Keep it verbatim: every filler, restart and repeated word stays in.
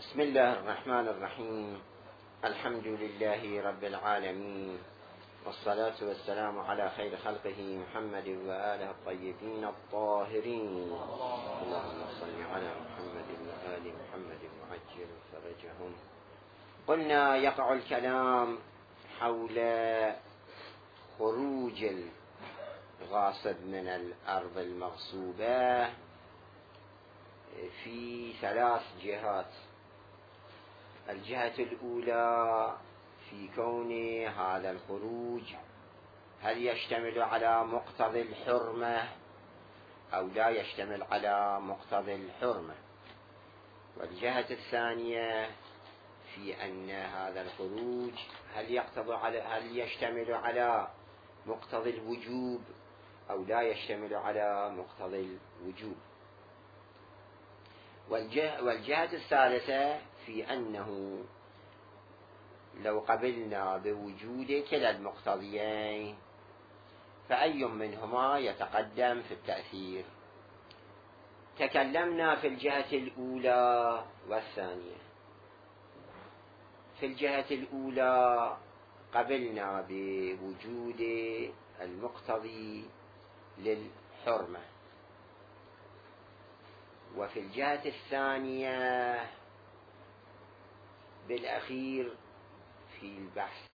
بسم الله الرحمن الرحيم. الحمد لله رب العالمين، والصلاة والسلام على خير خلقه محمد وآله الطيبين الطاهرين. اللهم صل على محمد وآل محمد وعجل فرجهم. قلنا يقع الكلام حول خروج الغاصب من الأرض المغصوبة في ثلاث جهات. الجهة الأولى في كون هذا الخروج هل يشتمل على مقتضى الحرمة أو لا يشتمل على مقتضى الحرمة، والجهة الثانية في أن هذا الخروج هل يقتضي على هل يشتمل على مقتضى الوجوب أو لا يشتمل على مقتضى الوجوب. والجهة, والجهة الثالثة في أنه لو قبلنا بوجود كلا المقتضيين فأي منهما يتقدم في التأثير. تكلمنا في الجهة الأولى والثانية. في الجهة الأولى قبلنا بوجود المقتضي للحرمة، وفي الجهة الثانية بالأخير في البحث